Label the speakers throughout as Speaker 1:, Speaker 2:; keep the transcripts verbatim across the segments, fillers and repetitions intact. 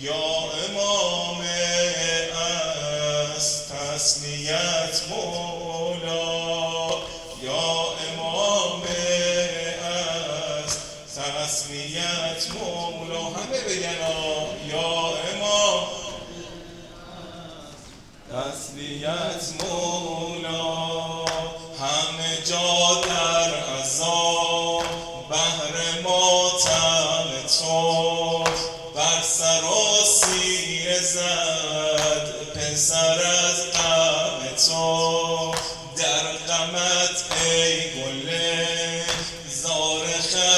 Speaker 1: یا امام از تسلیت مولا، یا امام از تسلیت مولا. همه بگن یا امام تسلیت مولا. همه جا در عذاب بهر ماتم تو، بر سراسیمه زد پسر از غم تو. در غمت ای گل زار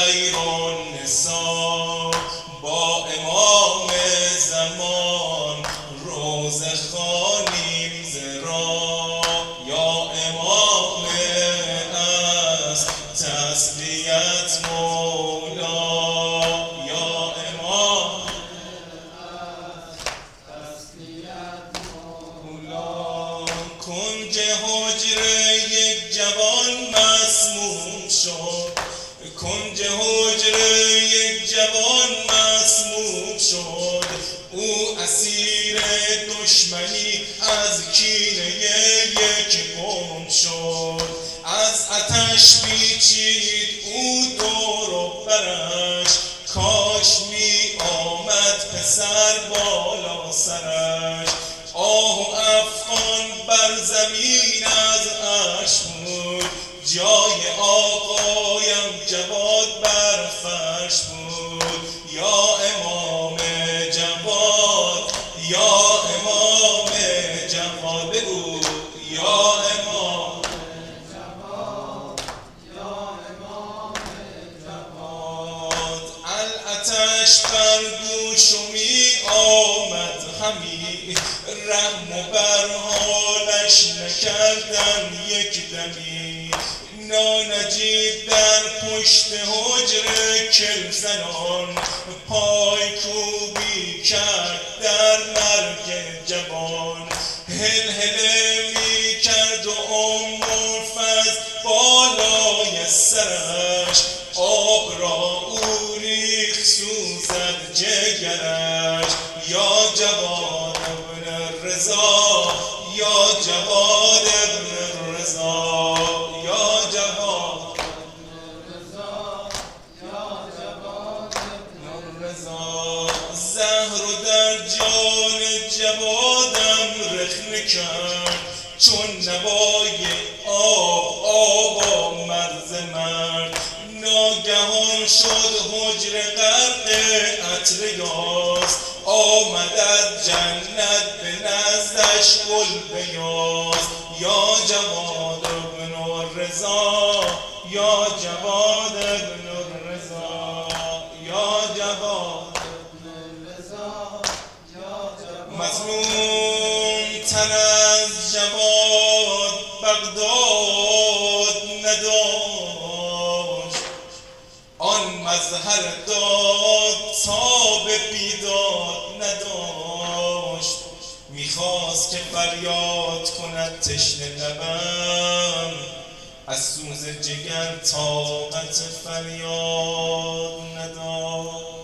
Speaker 1: خیرالنسا، با امام زمان روزه خوانیم زرا. یا امام از تسلیت مولا، یا امام از تسلیت مولا. کنج حجره یک جوان مسموم شد، کنج حجره یک جوان مسموم شد. او اسیر دشمنی از کینه یک قوم شد. از آتش پیچید او دور و برش، کاش می آمد پسر بالا سرش. آه و افغان بر زمین از عرش بود، جای آقایم جواد بر فرش بود. یا امام جواد، یا امام جواد، بگو یا امام جواد، یا امام جواد. الاتش بر گوش می آمد همی، رحم و بر حالش نکردن یک دمی. نانجیب در پشت حجره کل زنان، پای کوبی کرد در مرگ جوان. هل هله می کرد و ام الفضل بالای سرش، آب را او ریخت سوزد جگرش. یا جواد ابن الرضا، یا جواد ابن الرضا، یا جواد ابن الرضا، یا جواد ابن الرضا. زهر در جان جوادم رخنه کرد، چون نوای آب آب آمد ز مرد. ناگهان شد حجره غرق عطر یاس، آمد از جنت به نزدش گل بیاز. یا جواد ابن الرضا، یا جواد ابن الرضا، یا جواد ابن الرضا، یا جواد. مظلوم تر از جواد بغداد نداشت، آن مظهر داد تاب بیداد نداشت. میخواست که فریاد کند تشنه لبم، از سوز جگر طاقت فریاد نداشت.